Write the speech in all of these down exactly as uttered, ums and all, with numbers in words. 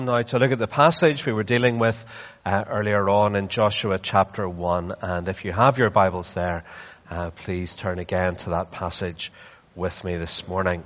Now to look at the passage we were dealing with uh, earlier on in Joshua chapter one. And if you have your Bibles there, uh, please turn again to that passage with me this morning.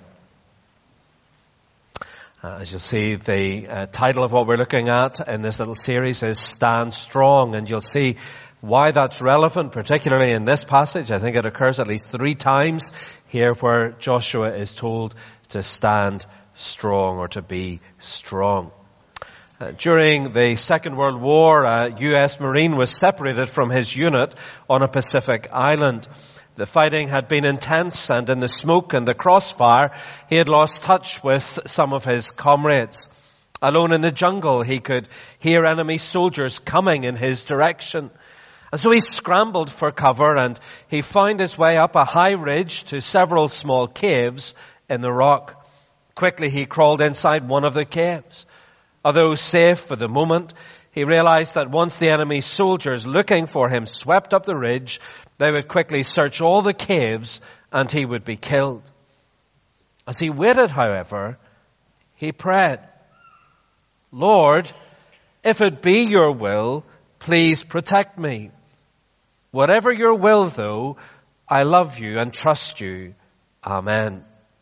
Uh, as you'll see, the uh, title of what we're looking at in this little series is Stand Strong. And you'll see why that's relevant, particularly in this passage. I think it occurs at least three times here where Joshua is told to stand strong or to be strong. Uh, during the Second World War, a U S Marine was separated from his unit on a Pacific island. The fighting had been intense, and in the smoke and the crossfire, he had lost touch with some of his comrades. Alone in the jungle, he could hear enemy soldiers coming in his direction. And so he scrambled for cover, and he found his way up a high ridge to several small caves in the rock. Quickly, he crawled inside one of the caves. Although safe for the moment, he realized that once the enemy soldiers looking for him swept up the ridge, they would quickly search all the caves and he would be killed. As he waited, however, he prayed, "Lord, if it be your will, please protect me. Whatever your will, though, I love you and trust you. Amen."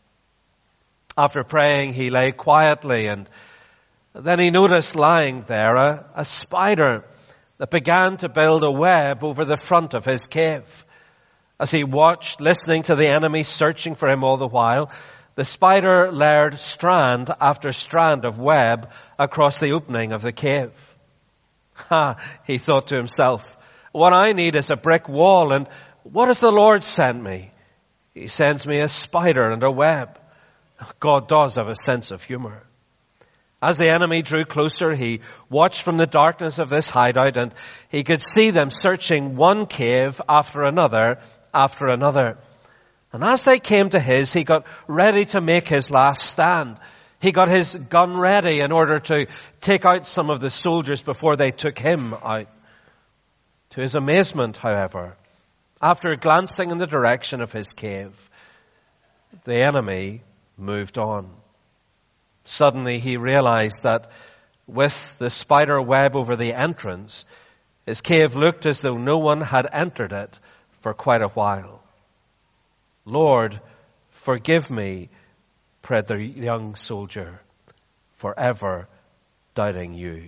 After praying, he lay quietly, and then he noticed lying there a, a spider that began to build a web over the front of his cave. As he watched, listening to the enemy searching for him all the while, the spider layered strand after strand of web across the opening of the cave. Ha, he thought to himself, what I need is a brick wall, and what does the Lord send me? He sends me a spider and a web. God does have a sense of humor. As the enemy drew closer, he watched from the darkness of this hideout, and he could see them searching one cave after another, after another. And as they came to his, he got ready to make his last stand. He got his gun ready in order to take out some of the soldiers before they took him out. To his amazement, however, after glancing in the direction of his cave, the enemy moved on. Suddenly he realized that with the spider web over the entrance, his cave looked as though no one had entered it for quite a while. "Lord, forgive me," prayed the young soldier, "forever doubting you."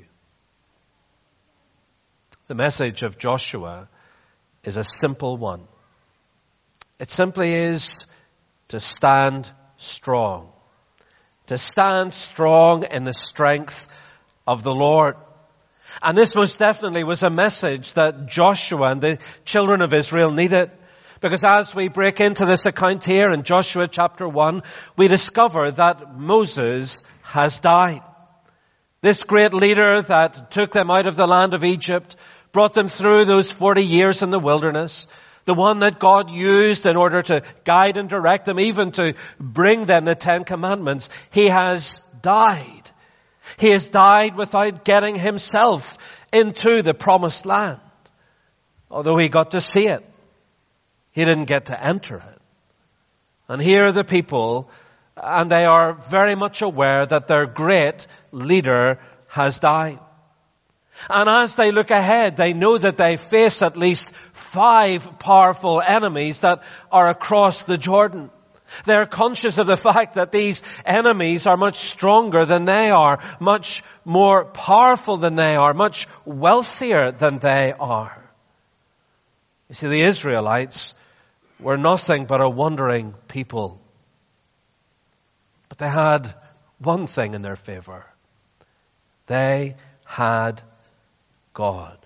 The message of Joshua is a simple one. It simply is to stand strong. To stand strong in the strength of the Lord. And this most definitely was a message that Joshua and the children of Israel needed. Because as we break into this account here in Joshua chapter one, we discover that Moses has died. This great leader that took them out of the land of Egypt, brought them through those forty years in the wilderness, the one that God used in order to guide and direct them, even to bring them the Ten Commandments, he has died. He has died without getting himself into the promised land. Although he got to see it, he didn't get to enter it. And here are the people, and they are very much aware that their great leader has died. And as they look ahead, they know that they face at least five powerful enemies that are across the Jordan. They're conscious of the fact that these enemies are much stronger than they are, much more powerful than they are, much wealthier than they are. You see, the Israelites were nothing but a wandering people. But they had one thing in their favor. They had God.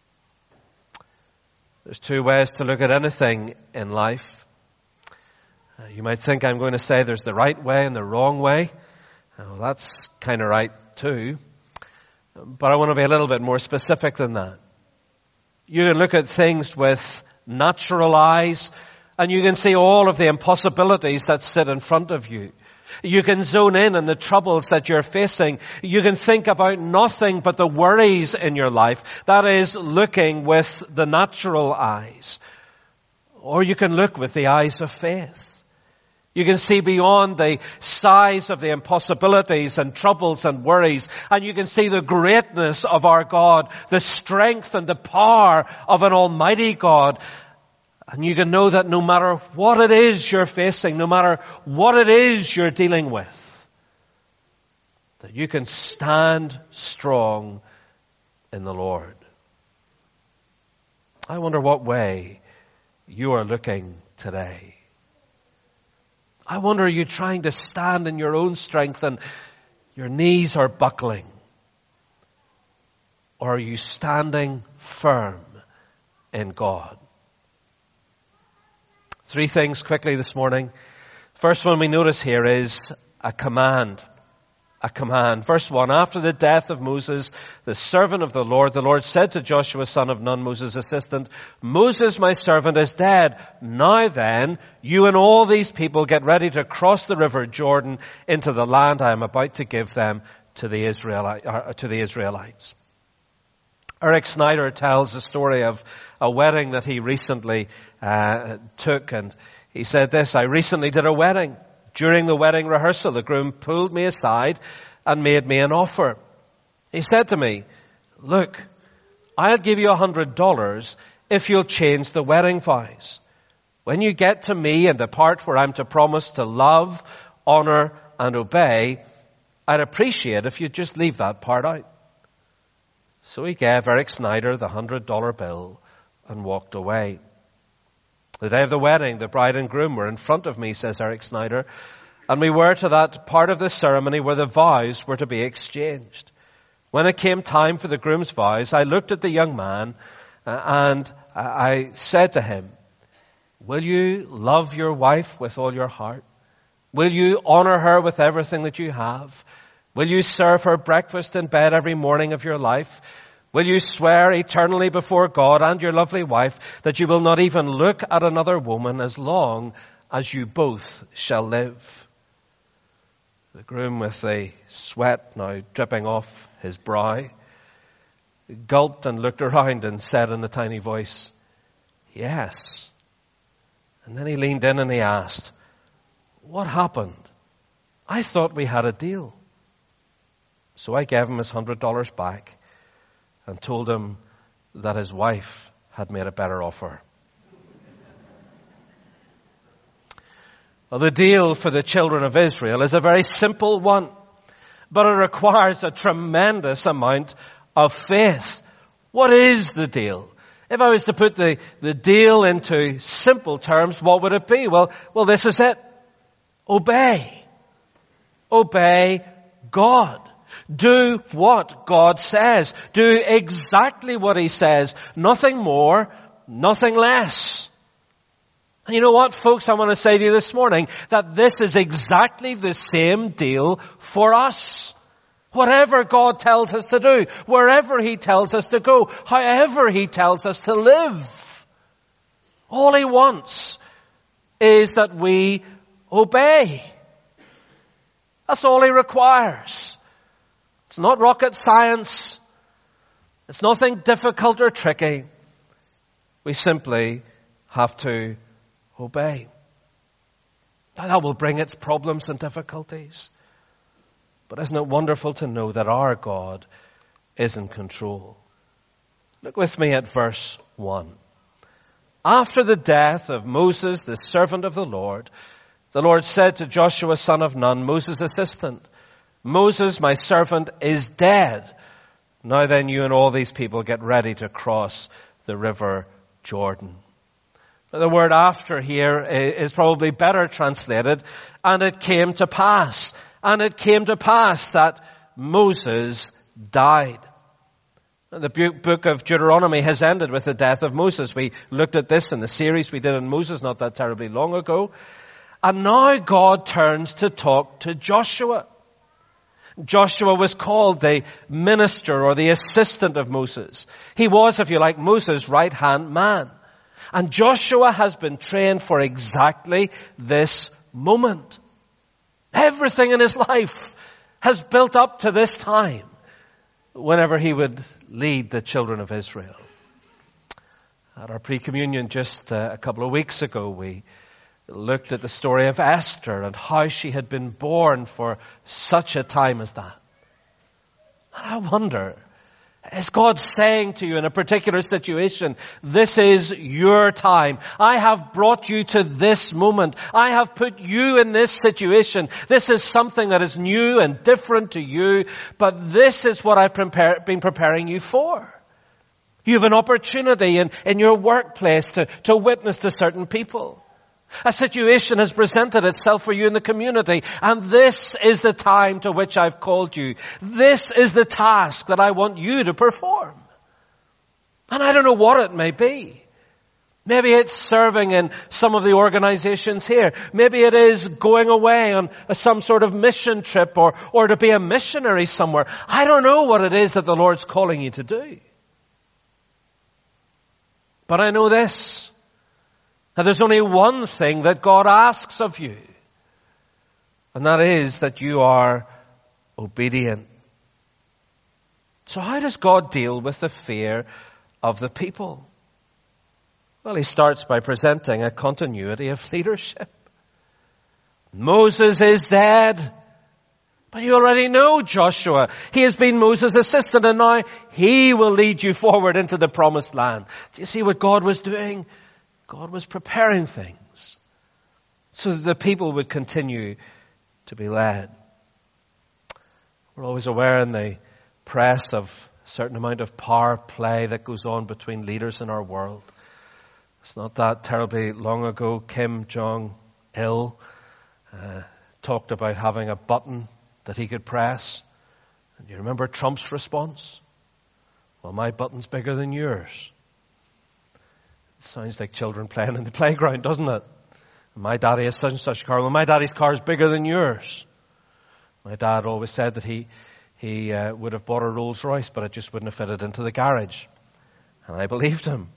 There's two ways to look at anything in life. Uh, you might think I'm going to say there's the right way and the wrong way. Uh, well, that's kind of right too. But I want to be a little bit more specific than that. You can look at things with natural eyes, and you can see all of the impossibilities that sit in front of you. You can zone in on the troubles that you're facing. You can think about nothing but the worries in your life. That is looking with the natural eyes. Or you can look with the eyes of faith. You can see beyond the size of the impossibilities and troubles and worries. And you can see the greatness of our God, the strength and the power of an almighty God. And you can know that no matter what it is you're facing, no matter what it is you're dealing with, that you can stand strong in the Lord. I wonder what way you are looking today. I wonder, are you trying to stand in your own strength and your knees are buckling? Or are you standing firm in God? Three things quickly this morning. First one we notice here is a command. A command. Verse one, after the death of Moses, the servant of the Lord, the Lord said to Joshua, son of Nun, Moses' assistant, Moses, my servant, is dead. Now then, you and all these people get ready to cross the river Jordan into the land I am about to give them to the Israelite, uh, to the Israelites. Eric Snyder tells the story of a wedding that he recently uh, took, and he said this, I recently did a wedding. During the wedding rehearsal, the groom pulled me aside and made me an offer. He said to me, look, I'll give you a hundred dollars if you'll change the wedding vows. When you get to me and the part where I'm to promise to love, honor, and obey, I'd appreciate if you'd just leave that part out. So he gave Eric Snyder the hundred dollar bill and walked away. The day of the wedding, the bride and groom were in front of me, says Eric Snyder, and we were to that part of the ceremony where the vows were to be exchanged. When it came time for the groom's vows, I looked at the young man uh, and I said to him, will you love your wife with all your heart? Will you honor her with everything that you have? Will you serve her breakfast in bed every morning of your life? Will you swear eternally before God and your lovely wife that you will not even look at another woman as long as you both shall live? The groom, with the sweat now dripping off his brow, gulped and looked around and said in a tiny voice, yes. And then he leaned in and he asked, what happened? I thought we had a deal. So I gave him his hundred dollars back and told him that his wife had made a better offer. Well, the deal for the children of Israel is a very simple one, but it requires a tremendous amount of faith. What is the deal? If I was to put the, the deal into simple terms, what would it be? Well, well, this is it. Obey. Obey God. Do what God says. Do exactly what He says. Nothing more, nothing less. And you know what, folks, I want to say to you this morning that this is exactly the same deal for us. Whatever God tells us to do, wherever He tells us to go, however He tells us to live, all He wants is that we obey. That's all He requires. It's not rocket science. It's nothing difficult or tricky. We simply have to obey. Now, that will bring its problems and difficulties. But isn't it wonderful to know that our God is in control? Look with me at verse one. After the death of Moses, the servant of the Lord, the Lord said to Joshua, son of Nun, Moses' assistant, Moses, my servant, is dead. Now then, you and all these people get ready to cross the river Jordan. The word after here is probably better translated, and it came to pass. And it came to pass that Moses died. The book of Deuteronomy has ended with the death of Moses. We looked at this in the series we did on Moses not that terribly long ago. And now God turns to talk to Joshua. Joshua was called the minister or the assistant of Moses. He was, if you like, Moses' right-hand man. And Joshua has been trained for exactly this moment. Everything in his life has built up to this time whenever he would lead the children of Israel. At our pre-communion just uh, a couple of weeks ago, we looked at the story of Esther and how she had been born for such a time as that. And I wonder, is God saying to you in a particular situation, this is your time. I have brought you to this moment. I have put you in this situation. This is something that is new and different to you, but this is what I've prepare, been preparing you for. You have an opportunity in, in your workplace to, to witness to certain people. A situation has presented itself for you in the community, and this is the time to which I've called you. This is the task that I want you to perform. And I don't know what it may be. Maybe it's serving in some of the organizations here. Maybe it is going away on a, some sort of mission trip or, or to be a missionary somewhere. I don't know what it is that the Lord's calling you to do. But I know this. Now, there's only one thing that God asks of you, and that is that you are obedient. So how does God deal with the fear of the people? Well, he starts by presenting a continuity of leadership. Moses is dead, but you already know Joshua. He has been Moses' assistant, and now he will lead you forward into the promised land. Do you see what God was doing? God was preparing things so that the people would continue to be led. We're always aware in the press of a certain amount of power play that goes on between leaders in our world. It's not that terribly long ago, Kim Jong-il uh, talked about having a button that he could press. And you remember Trump's response? Well, my button's bigger than yours. It sounds like children playing in the playground, doesn't it? My daddy has such and such a car. Well, my daddy's car is bigger than yours. My dad always said that he he uh, would have bought a Rolls Royce, but it just wouldn't have fitted into the garage. And I believed him.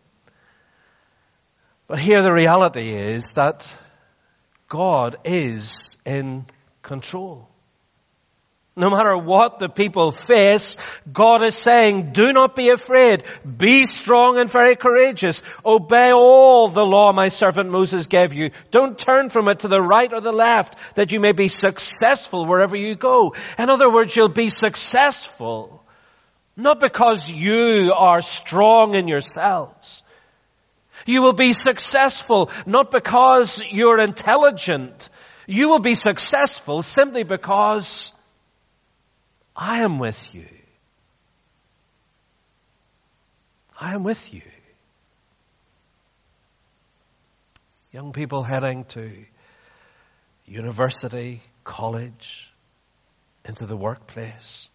But here the reality is that God is in control. No matter what the people face, God is saying, do not be afraid. Be strong and very courageous. Obey all the law my servant Moses gave you. Don't turn from it to the right or the left, that you may be successful wherever you go. In other words, you'll be successful, not because you are strong in yourselves. You will be successful, not because you're intelligent. You will be successful simply because I am with you. I am with you. Young people heading to university, college, into the workplace.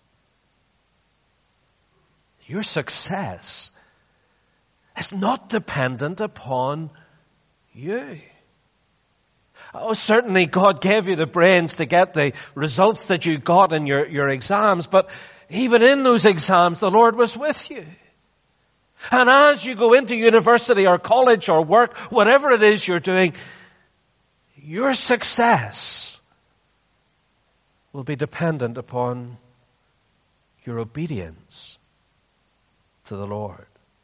Your success is not dependent upon you. Oh, certainly God gave you the brains to get the results that you got in your, your exams, but even in those exams, the Lord was with you. And as you go into university or college or work, whatever it is you're doing, your success will be dependent upon your obedience to the Lord.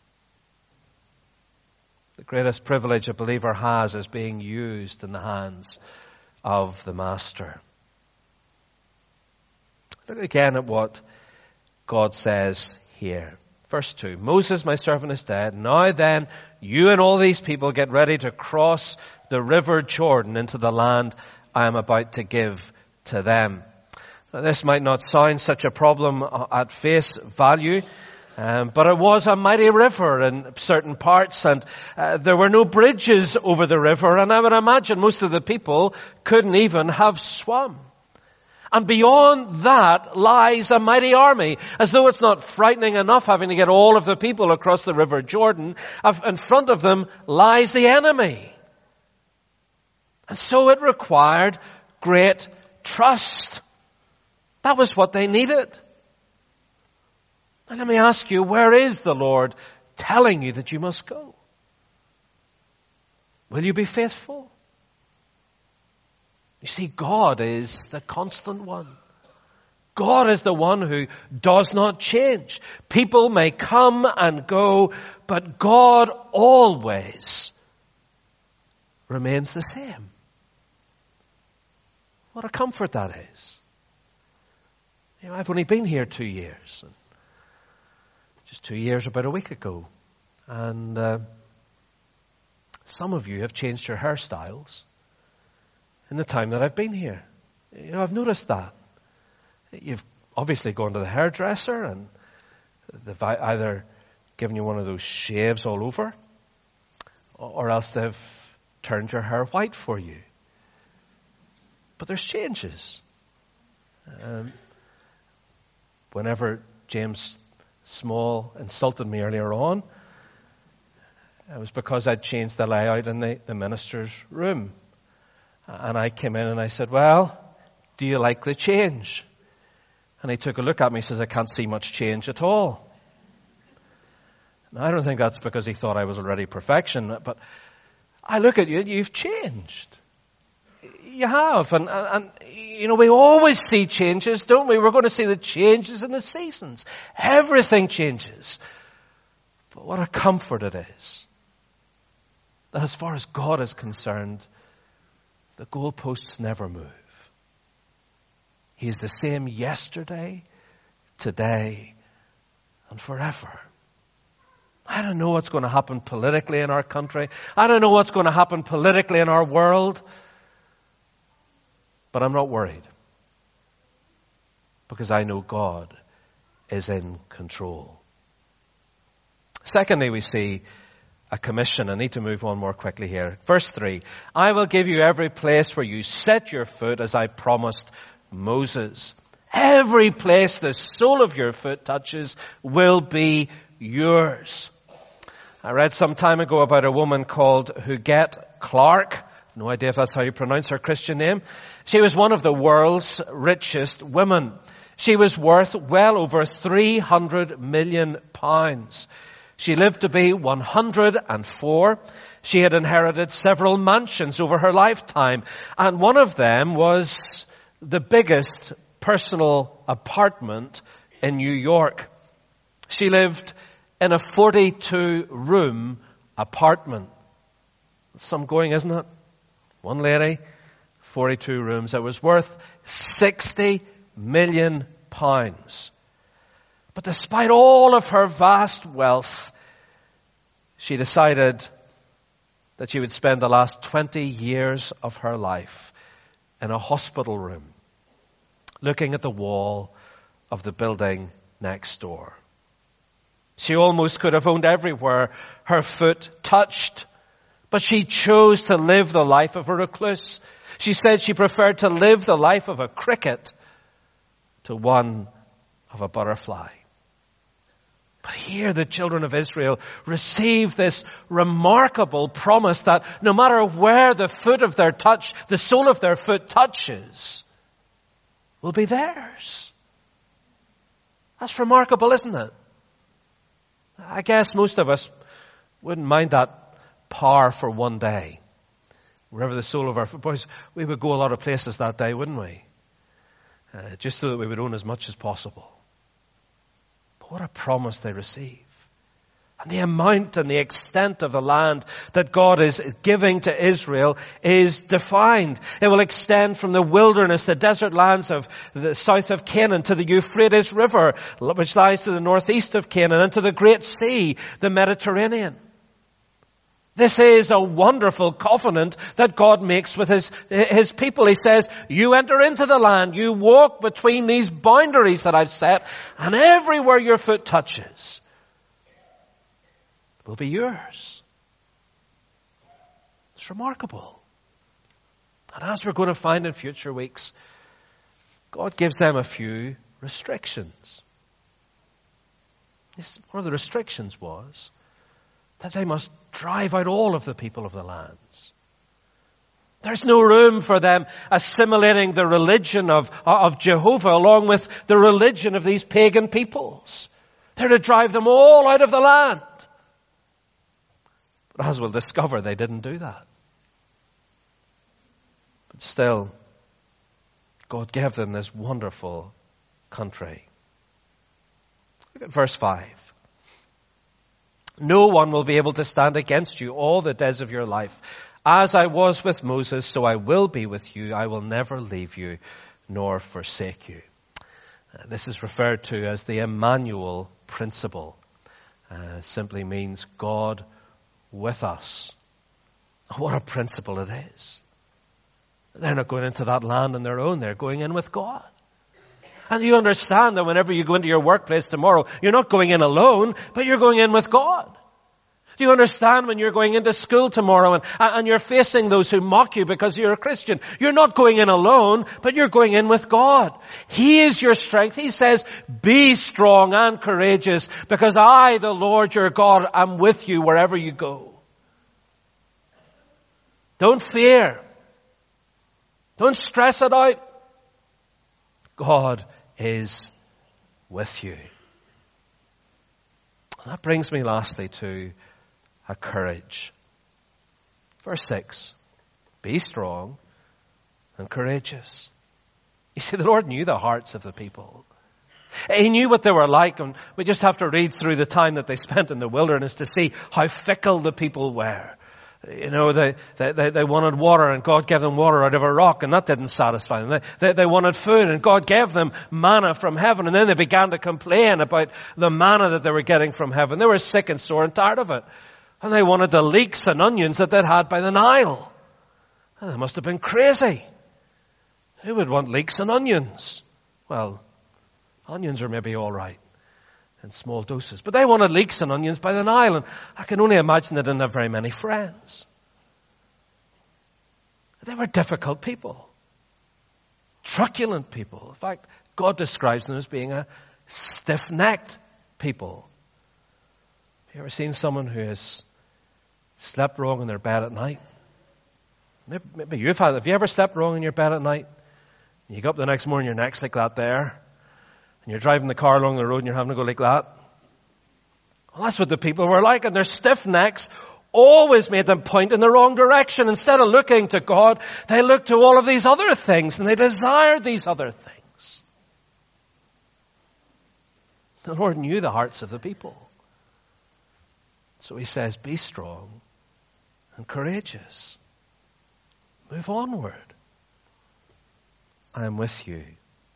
The greatest privilege a believer has is being used in the hands of the Master. Look again at what God says here. Verse two, Moses, my servant, is dead. Now then, you and all these people get ready to cross the river Jordan into the land I am about to give to them. Now, this might not sound such a problem at face value, Um, but it was a mighty river in certain parts, and uh, there were no bridges over the river, and I would imagine most of the people couldn't even have swum. And beyond that lies a mighty army. As though it's not frightening enough having to get all of the people across the river Jordan, in front of them lies the enemy. And so it required great trust. That was what they needed. And let me ask you, where is the Lord telling you that you must go? Will you be faithful? You see, God is the constant one. God is the one who does not change. People may come and go, but God always remains the same. What a comfort that is. You know, I've only been here two years. And just two years about a week ago. And uh, some of you have changed your hairstyles in the time that I've been here. You know, I've noticed that. You've obviously gone to the hairdresser and they've either given you one of those shaves all over, or else they've turned your hair white for you. But there's changes. Um, whenever James Small insulted me earlier on, it was because I'd changed the layout in the, the minister's room. And I came in and I said, well, do you like the change? And he took a look at me and says, I can't see much change at all. Now, I don't think that's because he thought I was already perfection, but I look at you and you've changed. You have. And, and, and, you know, we always see changes, don't we? We're going to see the changes in the seasons. Everything changes. But what a comfort it is that as far as God is concerned, the goalposts never move. He is the same yesterday, today, and forever. I don't know what's going to happen politically in our country. I don't know what's going to happen politically in our world. But I'm not worried. Because I know God is in control. Secondly, we see a commission. I need to move on more quickly here. Verse three. I will give you every place where you set your foot as I promised Moses. Every place the sole of your foot touches will be yours. I read some time ago about a woman called Huguette Clark. No idea if that's how you pronounce her Christian name. She was one of the world's richest women. She was worth well over three hundred million pounds. She lived to be one hundred four. She had inherited several mansions over her lifetime. And one of them was the biggest personal apartment in New York. She lived in a forty-two room apartment. Some going, isn't it? One lady, forty-two rooms. It was worth sixty million pounds. But despite all of her vast wealth, she decided that she would spend the last twenty years of her life in a hospital room, looking at the wall of the building next door. She almost could have owned everywhere her foot touched, but she chose to live the life of a recluse. She said she preferred to live the life of a cricket to one of a butterfly. But here the children of Israel receive this remarkable promise that no matter where the foot of their touch, the sole of their foot touches, will be theirs. That's remarkable, isn't it? I guess most of us wouldn't mind that power for one day. Wherever the sole of our foot, boys, we would go a lot of places that day, wouldn't we? Uh, just so that we would own as much as possible. But what a promise they receive. And the amount and the extent of the land that God is giving to Israel is defined. It will extend from the wilderness, the desert lands of the south of Canaan, to the Euphrates River, which lies to the northeast of Canaan, and to the Great Sea, the Mediterranean. This is a wonderful covenant that God makes with His, His people. He says, you enter into the land, you walk between these boundaries that I've set, and everywhere your foot touches will be yours. It's remarkable. And as we're going to find in future weeks, God gives them a few restrictions. This, one of the restrictions was that they must drive out all of the people of the lands. There's no room for them assimilating the religion of, of Jehovah along with the religion of these pagan peoples. They're to drive them all out of the land. But as we'll discover, they didn't do that. But still, God gave them this wonderful country. Look at verse five. No one will be able to stand against you all the days of your life. As I was with Moses, so I will be with you. I will never leave you nor forsake you. Uh, this is referred to as the Emmanuel principle. Uh, simply means God with us. What a principle it is. They're not going into that land on their own. They're going in with God. And you understand that whenever you go into your workplace tomorrow, you're not going in alone, but you're going in with God. Do you understand when you're going into school tomorrow and, and you're facing those who mock you because you're a Christian? You're not going in alone, but you're going in with God. He is your strength. He says, be strong and courageous because I, the Lord your God, am with you wherever you go. Don't fear. Don't stress it out. God is with you. And that brings me lastly to a courage. Verse six, be strong and courageous. You see, the Lord knew the hearts of the people. He knew what they were like, and we just have to read through the time that they spent in the wilderness to see how fickle the people were. You know, they, they, they wanted water and God gave them water out of a rock and that didn't satisfy them. They, they, they wanted food and God gave them manna from heaven, and then they began to complain about the manna that they were getting from heaven. They were sick and sore and tired of it. And they wanted the leeks and onions that they'd had by the Nile. And they must have been crazy. Who would want leeks and onions? Well, onions are maybe all right in small doses. But they wanted leeks and onions by the Nile. And I can only imagine they didn't have very many friends. They were difficult people. Truculent people. In fact, God describes them as being a stiff-necked people. Have you ever seen someone who has slept wrong in their bed at night? Maybe, maybe you've had, have you ever slept wrong in your bed at night? You get up the next morning, your neck's like that there. And you're driving the car along the road and you're having to go like that. Well, that's what the people were like. And their stiff necks always made them point in the wrong direction. Instead of looking to God, they looked to all of these other things and they desired these other things. The Lord knew the hearts of the people. So he says, be strong and courageous. Move onward. I am with you.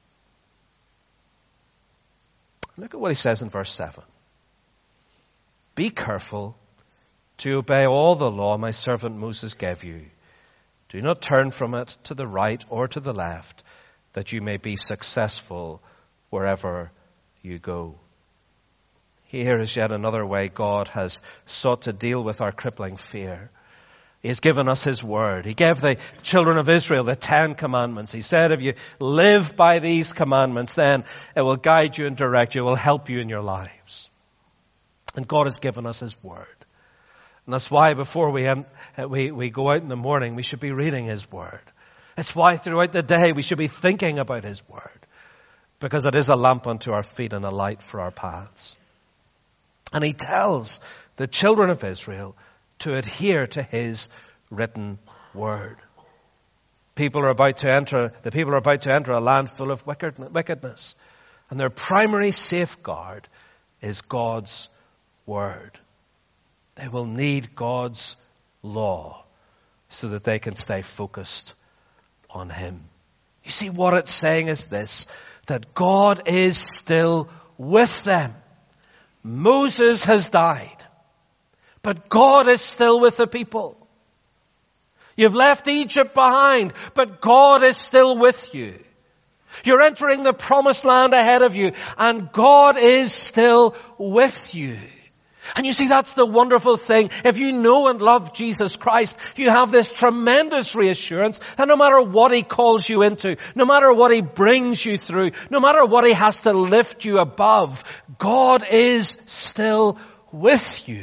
Look at what he says in verse seven. Be careful to obey all the law my servant Moses gave you. Do not turn from it to the right or to the left, that you may be successful wherever you go. Here is yet another way God has sought to deal with our crippling fear. He has given us His word. He gave the children of Israel the Ten Commandments. He said, if you live by these commandments, then it will guide you and direct you. It will help you in your lives. And God has given us His word. And that's why before we, we, we go out in the morning, we should be reading His word. It's why throughout the day we should be thinking about His word. Because it is a lamp unto our feet and a light for our paths. And He tells the children of Israel to adhere to His written word. People are about to enter, the people are about to enter a land full of wickedness. And their primary safeguard is God's word. They will need God's law so that they can stay focused on Him. You see, what it's saying is this, that God is still with them. Moses has died. But God is still with the people. You've left Egypt behind, but God is still with you. You're entering the promised land ahead of you, and God is still with you. And you see, that's the wonderful thing. If you know and love Jesus Christ, you have this tremendous reassurance that no matter what He calls you into, no matter what He brings you through, no matter what He has to lift you above, God is still with you.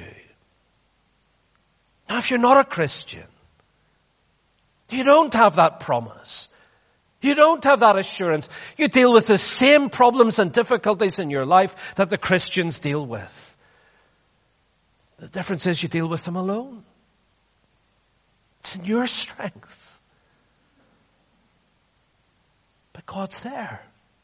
Now, if you're not a Christian, you don't have that promise. You don't have that assurance. You deal with the same problems and difficulties in your life that the Christians deal with. The difference is you deal with them alone. It's in your strength. But God's there.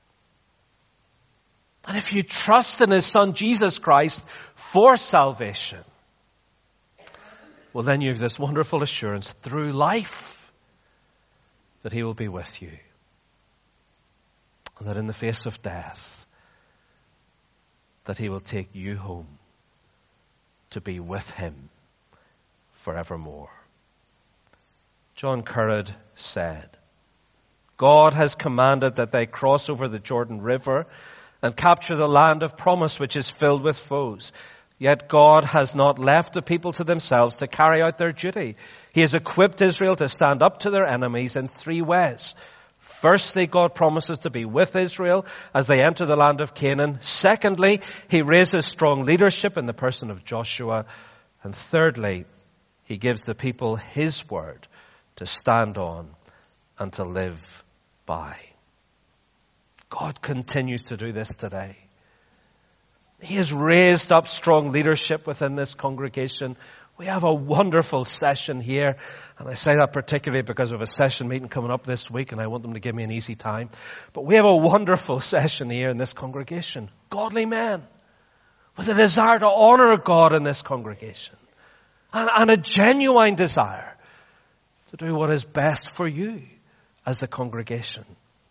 And if you trust in His Son Jesus Christ for salvation, well, then you have this wonderful assurance through life that he will be with you. And that in the face of death, that he will take you home to be with him forevermore. John Currid said, God has commanded that they cross over the Jordan River and capture the land of promise, which is filled with foes. Yet God has not left the people to themselves to carry out their duty. He has equipped Israel to stand up to their enemies in three ways. Firstly, God promises to be with Israel as they enter the land of Canaan. Secondly, he raises strong leadership in the person of Joshua. And thirdly, he gives the people his word to stand on and to live by. God continues to do this today. He has raised up strong leadership within this congregation. We have a wonderful session here. And I say that particularly because of a session meeting coming up this week and I want them to give me an easy time. But we have a wonderful session here in this congregation. Godly men with a desire to honor God in this congregation. And, and a genuine desire to do what is best for you as the congregation.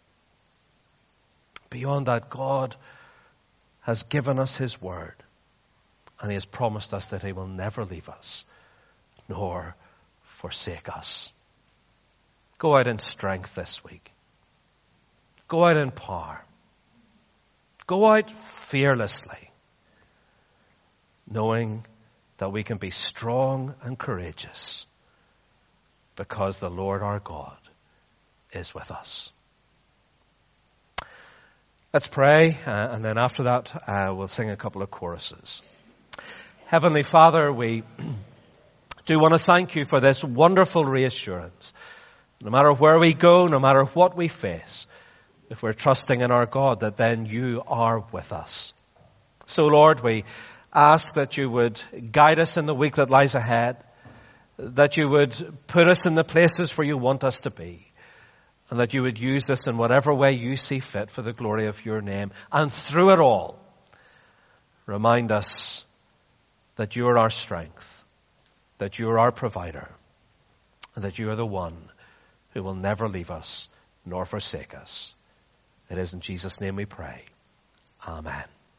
Beyond that, God has given us his word, and he has promised us that he will never leave us nor forsake us. Go out in strength this week. Go out in power. Go out fearlessly, knowing that we can be strong and courageous because the Lord our God is with us. Let's pray, uh, and then after that, uh, we'll sing a couple of choruses. Heavenly Father, we do want to thank you for this wonderful reassurance. No matter where we go, no matter what we face, if we're trusting in our God, that then you are with us. So Lord, we ask that you would guide us in the week that lies ahead, that you would put us in the places where you want us to be, and that you would use us in whatever way you see fit for the glory of your name. And through it all, remind us that you are our strength, that you are our provider, and that you are the one who will never leave us nor forsake us. It is in Jesus' name we pray. Amen.